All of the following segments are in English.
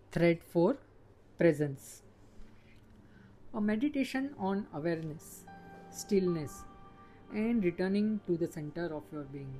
Thread 4, Presence. A meditation on awareness, stillness, and returning to the center of your being.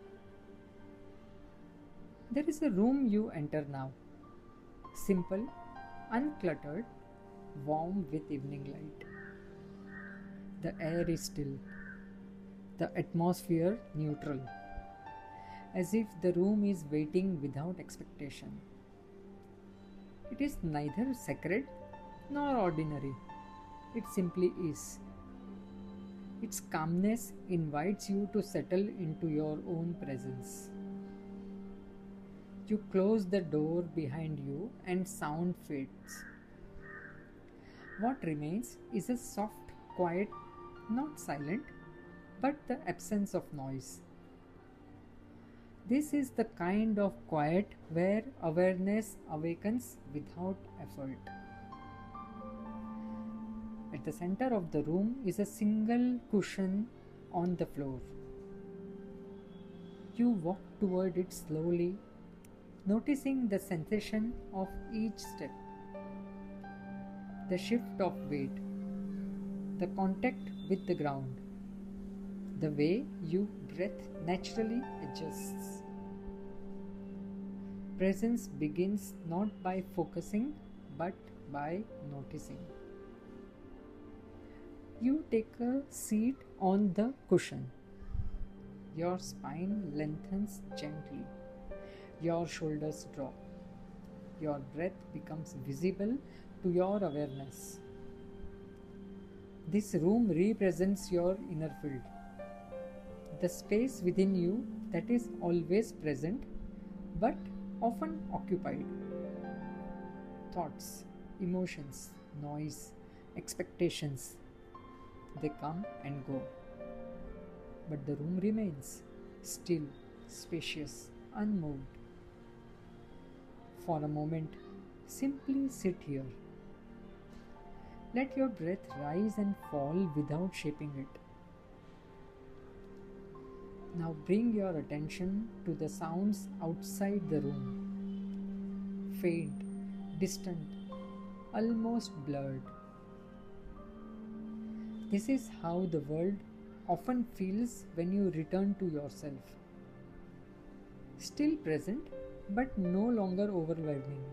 There is a room you enter now. Simple, uncluttered, warm with evening light. The air is still, the atmosphere neutral, as if the room is waiting without expectation. It is neither sacred nor ordinary. It simply is. Its calmness invites you to settle into your own presence. You close the door behind you and sound fades. What remains is a soft, quiet, not silent, but the absence of noise. This is the kind of quiet where awareness awakens without effort. At the center of the room is a single cushion on the floor. You walk toward it slowly, noticing the sensation of each step, the shift of weight, the contact with the ground, the way your breath naturally adjusts. Presence begins not by focusing but by noticing. You take a seat on the cushion. Your spine lengthens gently. Your shoulders drop. Your breath becomes visible to your awareness. This room represents your inner field, the space within you that is always present but often occupied. Thoughts, emotions, noise, expectations, they come and go. But the room remains still, spacious, unmoved. For a moment, simply sit here. Let your breath rise and fall without shaping it. Now bring your attention to the sounds outside the room. Faint, distant, almost blurred. This is how the world often feels when you return to yourself. Still present, but no longer overwhelming.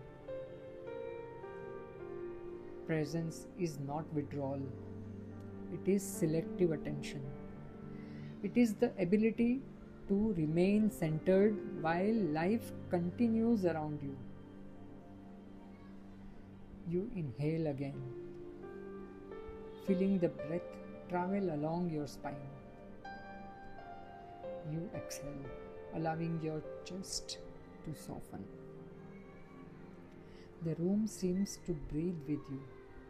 Presence is not withdrawal, it is selective attention. It is the ability to remain centered while life continues around you. You inhale again, feeling the breath travel along your spine. You exhale, allowing your chest to soften. The room seems to breathe with you.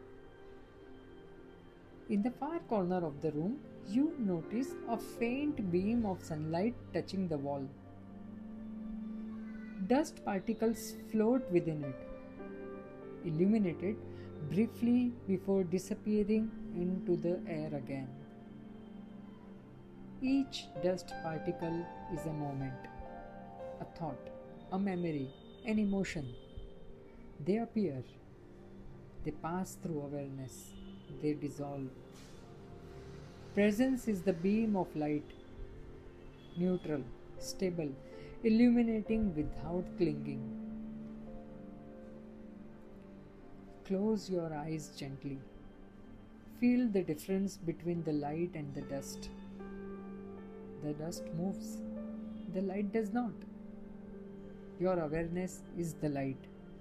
In the far corner of the room, you notice a faint beam of sunlight touching the wall. Dust particles float within it, illuminated briefly before disappearing into the air again. Each dust particle is a moment, a thought, a memory, an emotion. They appear, they pass through awareness, they dissolve. Presence is the beam of light, neutral, stable, illuminating without clinging. Close your eyes gently. Feel the difference between the light and the dust. The dust moves, the light does not. Your awareness is the light.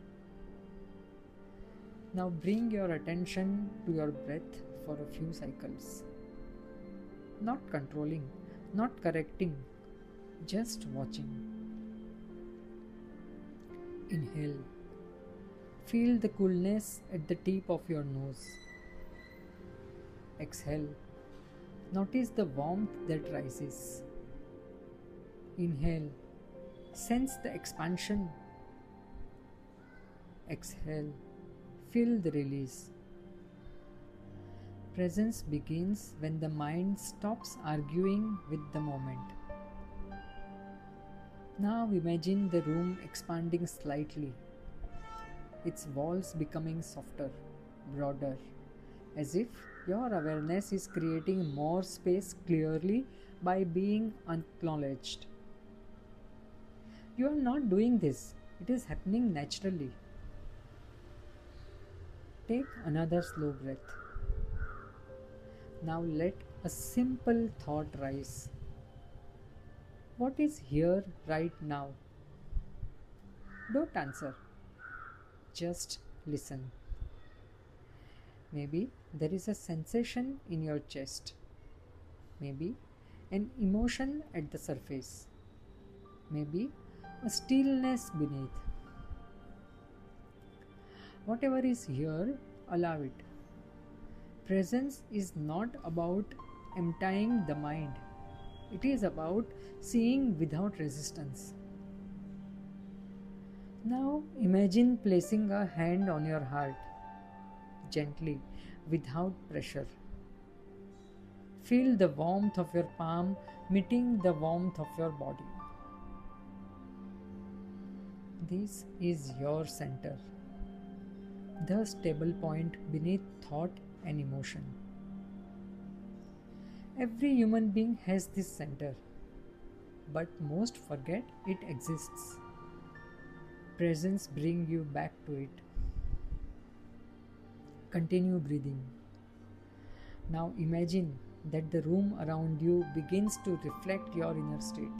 Now bring your attention to your breath for a few cycles. Not controlling, not correcting, just watching. Inhale. Feel the coolness at the tip of your nose. Exhale. Notice the warmth that rises. Inhale. Sense the expansion. Exhale. Feel the release. Presence begins when the mind stops arguing with the moment. Now imagine the room expanding slightly. its walls becoming softer, broader, as if your awareness is creating more space clearly by being acknowledged. You are not doing this, it is happening naturally. Take another slow breath. Now let a simple thought rise. What is here right now? Don't answer, just listen. Maybe there is a sensation in your chest. Maybe an emotion at the surface. Maybe a stillness beneath. Whatever is here, allow it. Presence is not about emptying the mind, it is about seeing without resistance. Now imagine placing a hand on your heart, gently, without pressure. Feel the warmth of your palm meeting the warmth of your body. This is your center, the stable point beneath thought and emotion. Every human being has this center, but most forget it exists. Presence brings you back to it. Continue breathing. Now imagine that the room around you begins to reflect your inner state.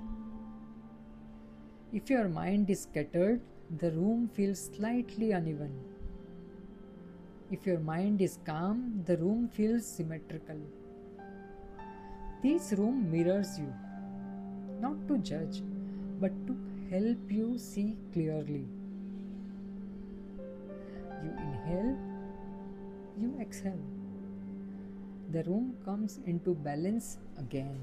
If your mind is scattered, the room feels slightly uneven. If your mind is calm, the room feels symmetrical. This room mirrors you, not to judge, but to help you see clearly. You inhale, you exhale. The room comes into balance again.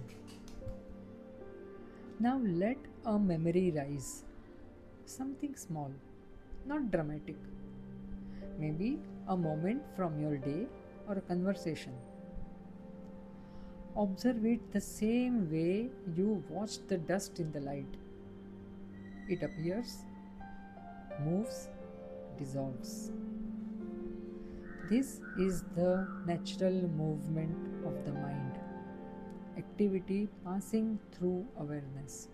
Now let a memory rise. Something small, not dramatic. Maybe a moment from your day or a conversation. Observe it the same way you watch the dust in the light. It appears, moves, dissolves. This is the natural movement of the mind, activity passing through awareness.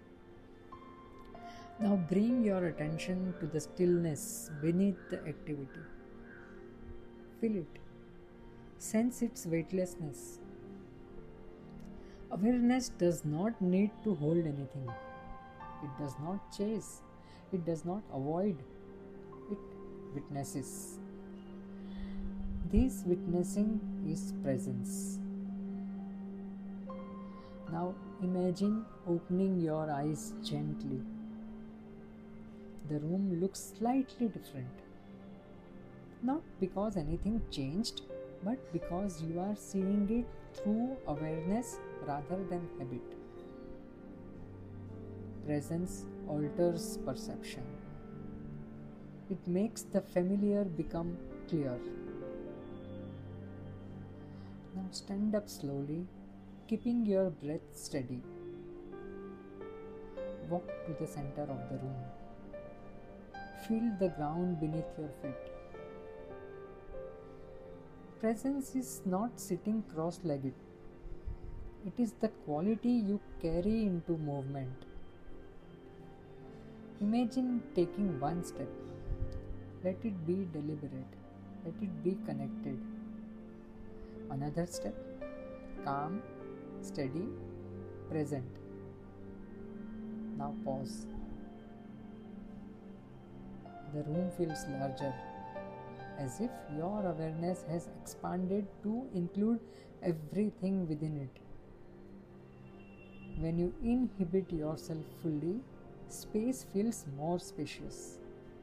Now bring your attention to the stillness beneath the activity. Feel it. Sense its weightlessness. Awareness does not need to hold anything. It does not chase. It does not avoid. It witnesses. This witnessing is presence. Now imagine opening your eyes gently. The room looks slightly different. Not because anything changed, but because you are seeing it through awareness rather than habit. Presence alters perception. It makes the familiar become clear. Now stand up slowly, keeping your breath steady. Walk to the center of the room. Feel the ground beneath your feet. Presence is not sitting cross-legged. It is the quality you carry into movement. Imagine taking one step. Let it be deliberate. Let it be connected. Another step. Calm, steady, present. Now pause. The room feels larger, as if your awareness has expanded to include everything within it. When you inhibit yourself fully, space feels more spacious.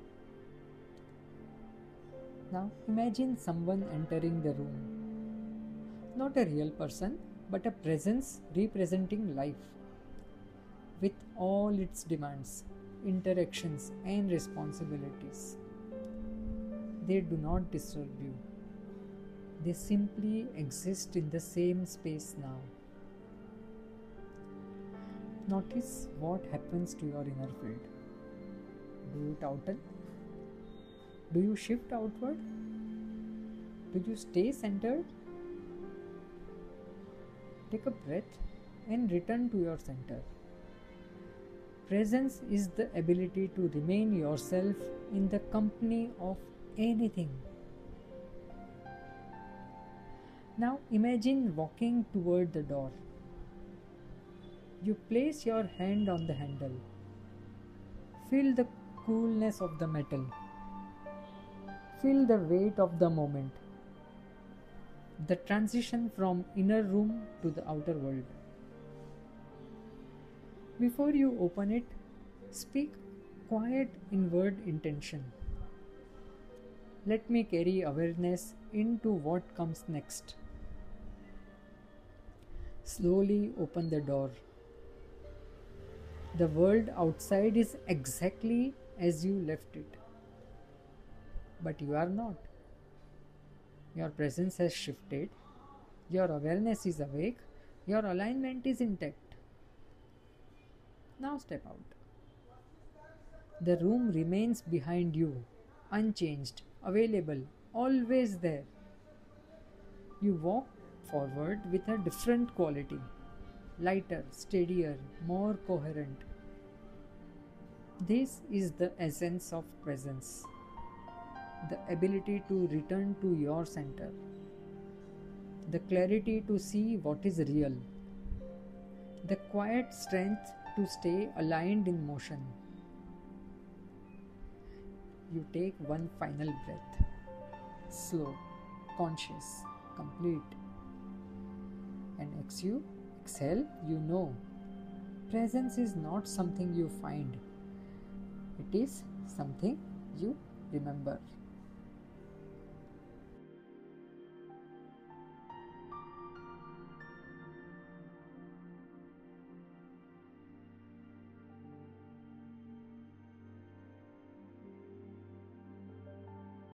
Now imagine someone entering the room. Not a real person, but a presence representing life, with all its demands, interactions, and responsibilities. They do not disturb you. They simply exist in the same space now. Notice what happens to your inner field. Do it outen? Do you shift outward? Do you stay centered? Take a breath and return to your center. Presence is the ability to remain yourself in the company of anything. Now imagine walking toward the door. You place your hand on the handle. Feel the coolness of the metal. Feel the weight of the moment. The transition from inner room to the outer world. Before you open it, speak quiet inward intention. Let me carry awareness into what comes next. Slowly open the door. The world outside is exactly as you left it. But you are not. Your presence has shifted. Your awareness is awake. Your alignment is intact. Now step out. The room remains behind you, unchanged, available, always there. You walk forward with a different quality, lighter, steadier, more coherent. This is the essence of presence, the ability to return to your center, the clarity to see what is real, the quiet strength to stay aligned in motion. You take one final breath, slow, conscious, complete, and exhale, you know. Presence is not something you find, it is something you remember.